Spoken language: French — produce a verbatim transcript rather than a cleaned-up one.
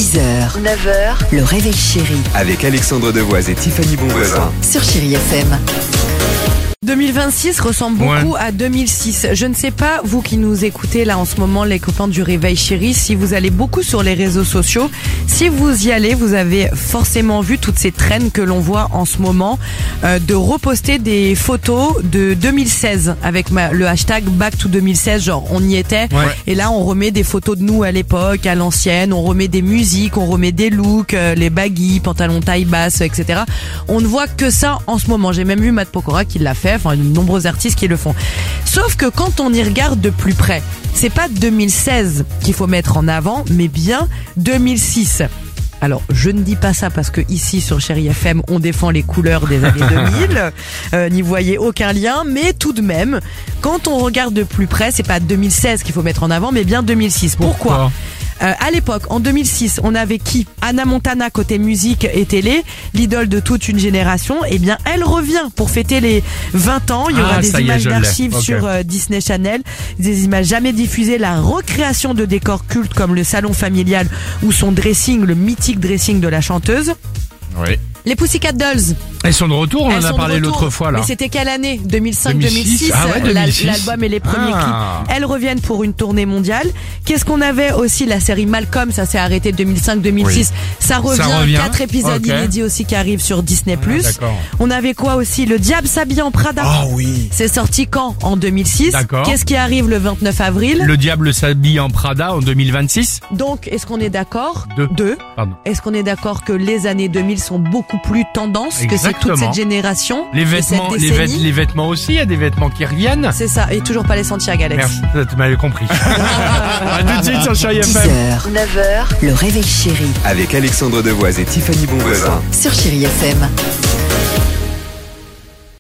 dix heures, neuf heures, le réveil chéri Avec Alexandre Devoise et Tiffany Bonvoisin. sur Chéri F M. deux mille vingt-six ressemble beaucoup à deux mille six. Je ne sais pas, vous qui nous écoutez là en ce moment, les copains du Réveil Chéri, si vous allez beaucoup sur les réseaux sociaux. Si vous y allez, vous avez forcément vu toutes ces traînes que l'on voit en ce moment euh, de reposter des photos de deux mille seize avec ma, le hashtag Back to deux mille seize, genre on y était. Ouais. Et là on remet des photos de nous à l'époque, à l'ancienne, on remet des musiques, on remet des looks, euh, les baggy, pantalons taille basse, et cetera. On ne voit que ça en ce moment. J'ai même vu Matt Pokora qui l'a fait. Enfin, de nombreux artistes qui le font. Sauf que quand on y regarde de plus près, c'est pas deux mille seize qu'il faut mettre en avant, mais bien deux mille six. Alors, je ne dis pas ça parce que ici, sur Chéri F M, on défend les couleurs des années deux mille. Euh, n'y voyez aucun lien, mais tout de même, quand on regarde de plus près, c'est pas deux mille seize qu'il faut mettre en avant, mais bien deux mille six. Pourquoi, Pourquoi Euh, à l'époque, en deux mille six, on avait qui? Hannah Montana côté musique et télé, l'idole de toute une génération. Eh bien, elle revient pour fêter les vingt ans. Il y aura Ah, des ça y est, images je l'ai. d'archives Ok. sur euh, Disney Channel, des images jamais diffusées, la recréation de décors cultes comme le salon familial ou son dressing, le mythique dressing de la chanteuse. Oui. Les Pussycat Dolls. Elles sont de retour, on Elles en a sont parlé de retour. l'autre fois là. Mais c'était quelle année? deux mille cinq, deux mille six. Ah ouais, deux mille six. L'album et les premiers Ah. clips. Elles reviennent pour une tournée mondiale. Qu'est-ce qu'on avait aussi? La série Malcolm, ça s'est arrêté deux mille cinq, deux mille six. Oui. Ça revient. Ça revient. Quatre épisodes Ok. inédits aussi qui arrivent sur Disney plus. Ah, d'accord. On avait quoi aussi? Le Diable s'habille en Prada. Ah oui. C'est sorti quand? En deux mille six. D'accord. Qu'est-ce qui arrive le vingt-neuf avril? Le diable s'habille en Prada en deux mille vingt-six. Donc, est-ce qu'on est d'accord? Deux. Deux. Pardon. Est-ce qu'on est d'accord que les années deux mille sont beaucoup plus tendance, que c'est toute Exactement. cette génération? Les et vêtements, cette les, vêt- décennie? les vêtements aussi, il y a des vêtements qui reviennent. C'est ça, et toujours pas les Santiago, Alex. Merci, tu m'avais compris. À tout de suite sur Chéri F dix M. heures, neuf heures, le réveil chéri Avec Alexandre Devoise et Tiffany Bonvoisin. sur Chéri F M.